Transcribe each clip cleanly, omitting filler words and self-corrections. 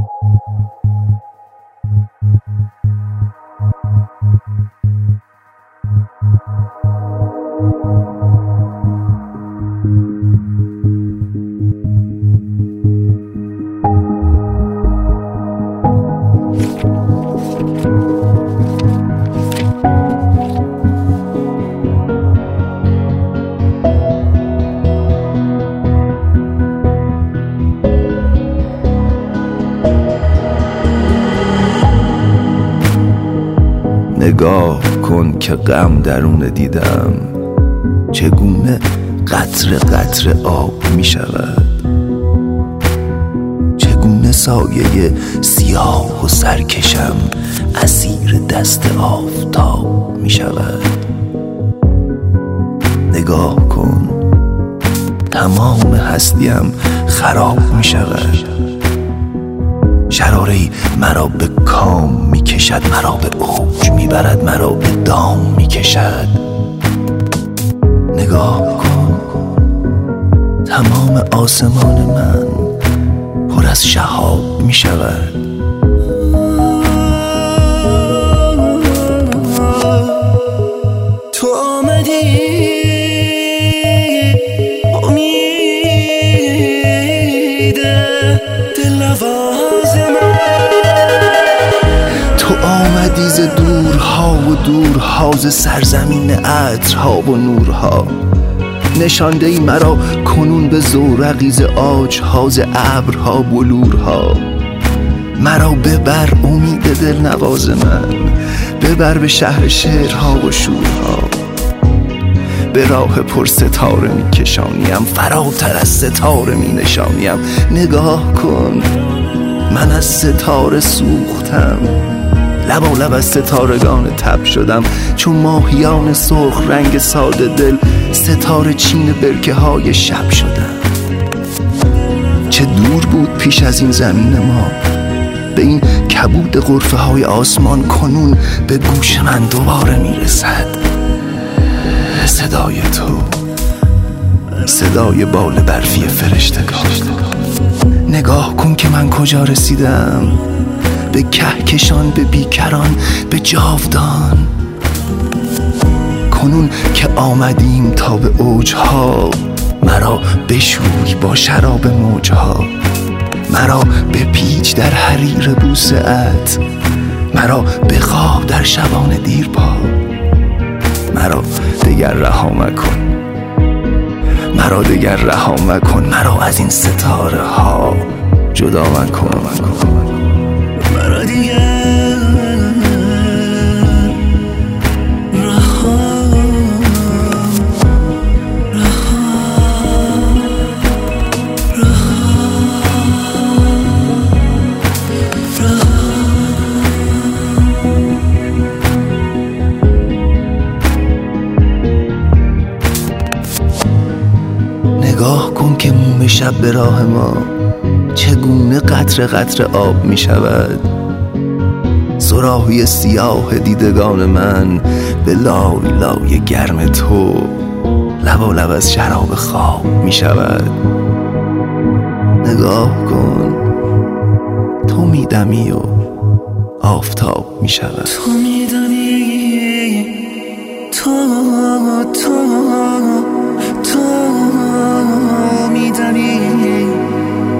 نگاه کن که غم درون دیدم، چگونه قطره قطره آب می شود، چگونه سایه سیاه و سرکشم اسیر دست آفتاب می شود. نگاه کن تمام هستیم خراب می شود، شراره‌ای مرا به کام می کشد، مرا به اوج می برد، مرا به دام می کشد. نگاه کن تمام آسمان من پر از شهاب می شود. تو آمدی امید دلواز من، تو آمدی ز دورها و دورها، ز سرزمین عطرها و نورها، نشانده ای مرا کنون به زورقی ز عاجها، ز ابرها بلورها. مرا ببر امید دلنواز من، ببر به شهر شعرها و شورها. به راه پر ستاره می کشانیم، فراتر از ستاره می نشانیم. نگاه کن من از ستاره سوختم، لبالب از ستارگان تب شدم، چون ماهیان سرخ رنگ ساده دل ستاره چین برکه های شب شدم. چه دور بود پیش از این زمین ما، به این کبود غرفه های آسمان کنون به گوش من دوباره میرسد صدای تو، صدای بال برفی فرشتگان. نگاه کن که من کجا رسیدم، به کهکشان، به بیکران، به جاودان. کنون که آمدیم تا به اوجها، مرا بشوی با شراب موجها، مرا بپیچ در حریر بوسه ات، مرا بخواب در شبان دیرپا. مرا دگر رها مکن، مرا دگر رها مکن، مرا از این ستاره ها جدا مکن. مرا دیگر نگاه کن که موم شب به راه ما چگونه قطره قطره آب می شود. صراحی سیاه دیدگان من به لای لای گرم تو لبالب از شراب خواب می شود. نگاه کن تو می دمی و آفتاب می شود. تو می دمی، تو می دمی،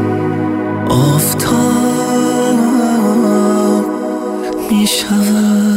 آفتاب می شود.